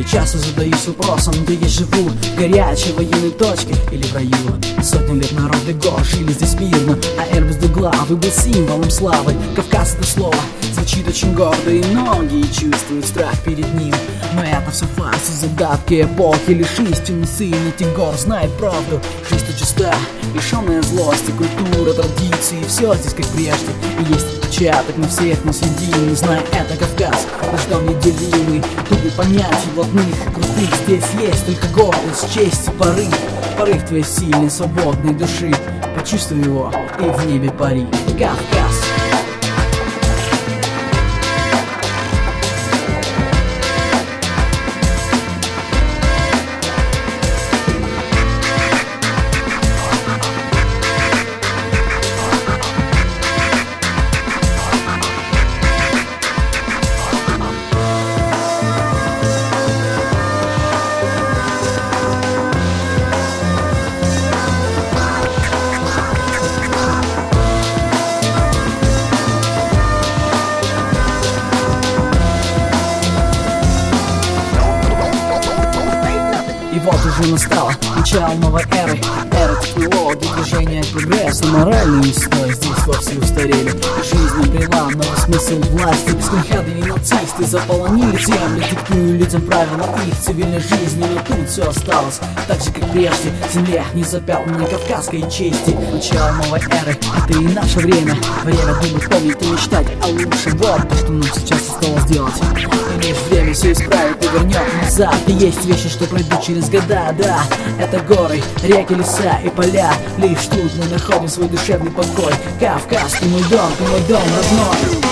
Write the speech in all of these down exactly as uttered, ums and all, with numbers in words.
и часто задаюсь вопросом, где я живу, в горячей военной точке или в раю. Сотни лет народ бегов жили здесь мирно, а Эльбрус двуглавый был символом славы. Кавказ — это слово звучит очень гордо, и многие чувствуют страх перед ним. Но это все фарс и задатки эпохи. Лишь истинный сын этих гор знает правду. Жизнь тут чиста, лишенная злости, культура, традиции, все здесь как прежде. И есть отпечаток на всех нас единый. Знай, это Кавказ, наш дом неделимый. Тут и понятий блатных и крутых. Здесь есть только гордость, честь и порыв. Порыв твоей сильной, свободной души. Почувствуй его и в небе пари. Кавказ. И вот уже настало начало новой эры. Эра технологий, движения прогресса. Моральные устои здесь вовсе устарели. Жизнь обрела новый смысл власти. Скинхеды и нацисты заполонили земли, диктуя людям правила их цивильной жизни. Но тут все осталось так же, как прежде. Земля не запятнанной кавказской чести. Начало новой эры, это и наше время. Время думать, помнить и мечтать о лучшем. Вот то, что нам сейчас осталось делать. И лишь время все исправит и вернет назад. И есть вещи, что пройдут через года, да. Это горы, реки, леса и поля. Лишь тут мы находим свой душевный покой. Кавказ, ты мой дом, ты мой дом родной.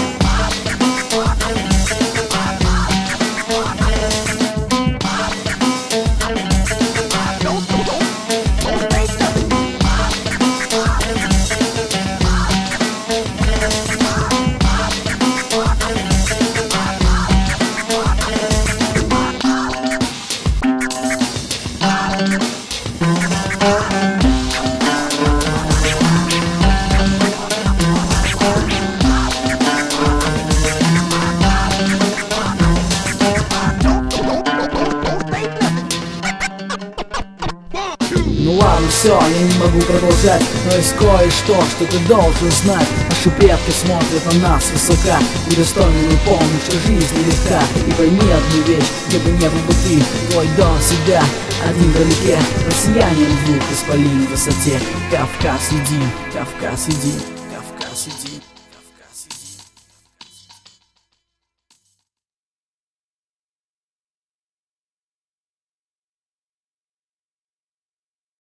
Ну ладно, все, я не могу продолжать, но есть кое-что, что ты должен знать. Наши предки смотрят на нас высока, и достойно помнить, что жизнь нелегка. И пойми одну вещь, где бы не был бы ты, твой дом всегда один вдалеке. Россияне в двух, исполин в высоте. Кавказ един, Кавказ един, Кавказ един.